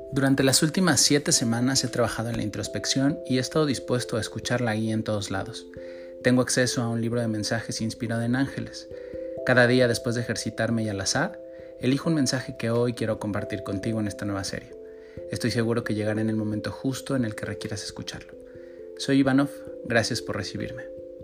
Durante las últimas 7 semanas he trabajado en la introspección y he estado dispuesto a escuchar la guía en todos lados. Tengo acceso a un libro de mensajes inspirado en ángeles. Cada día, después de ejercitarme y al azar, elijo un mensaje que hoy quiero compartir contigo en esta nueva serie. Estoy seguro que llegará en el momento justo en el que requieras escucharlo. Soy Ivanov, gracias por recibirme.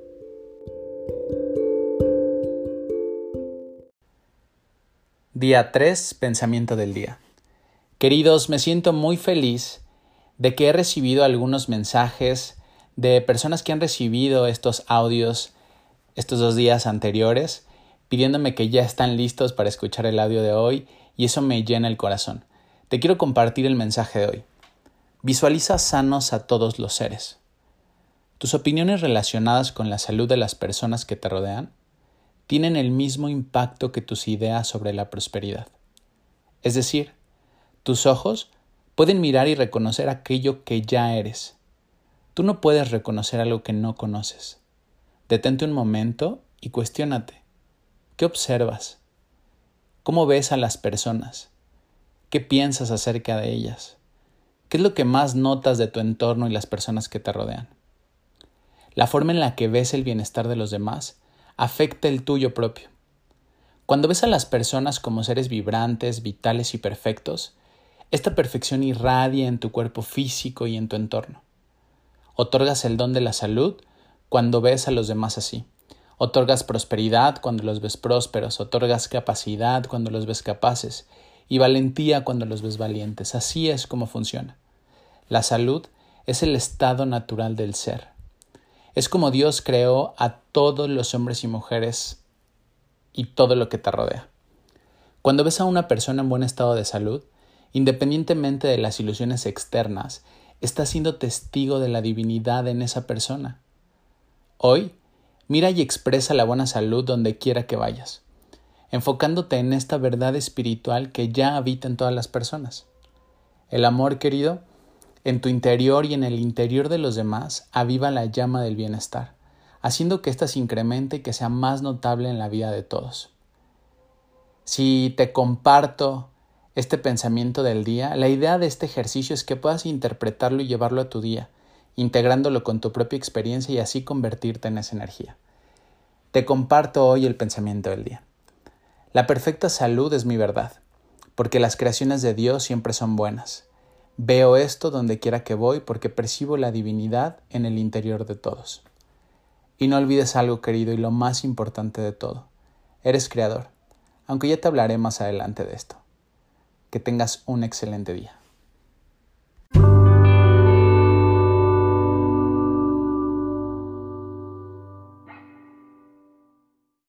Día 3, pensamiento del día. Queridos, me siento muy feliz de que he recibido algunos mensajes de personas que han recibido estos audios estos 2 días anteriores, pidiéndome que ya están listos para escuchar el audio de hoy, y eso me llena el corazón. Te quiero compartir el mensaje de hoy. Visualiza sanos a todos los seres. Tus opiniones relacionadas con la salud de las personas que te rodean tienen el mismo impacto que tus ideas sobre la prosperidad. Es decir, tus ojos pueden mirar y reconocer aquello que ya eres. Tú no puedes reconocer algo que no conoces. Detente un momento y cuestiónate. ¿Qué observas? ¿Cómo ves a las personas? ¿Qué piensas acerca de ellas? ¿Qué es lo que más notas de tu entorno y las personas que te rodean? La forma en la que ves el bienestar de los demás afecta el tuyo propio. Cuando ves a las personas como seres vibrantes, vitales y perfectos, esta perfección irradia en tu cuerpo físico y en tu entorno. Otorgas el don de la salud cuando ves a los demás así. Otorgas prosperidad cuando los ves prósperos. Otorgas capacidad cuando los ves capaces. Y valentía cuando los ves valientes. Así es como funciona. La salud es el estado natural del ser. Es como Dios creó a todos los hombres y mujeres y todo lo que te rodea. Cuando ves a una persona en buen estado de salud, independientemente de las ilusiones externas, estás siendo testigo de la divinidad en esa persona. Hoy, mira y expresa la buena salud donde quiera que vayas, enfocándote en esta verdad espiritual que ya habita en todas las personas. El amor, querido, en tu interior y en el interior de los demás, aviva la llama del bienestar, haciendo que ésta se incremente y que sea más notable en la vida de todos. Si te comparto este pensamiento del día, la idea de este ejercicio es que puedas interpretarlo y llevarlo a tu día, integrándolo con tu propia experiencia y así convertirte en esa energía. Te comparto hoy el pensamiento del día. La perfecta salud es mi verdad, porque las creaciones de Dios siempre son buenas. Veo esto donde quiera que voy porque percibo la divinidad en el interior de todos. Y no olvides algo, querido, y lo más importante de todo. Eres creador, aunque ya te hablaré más adelante de esto. Que tengas un excelente día.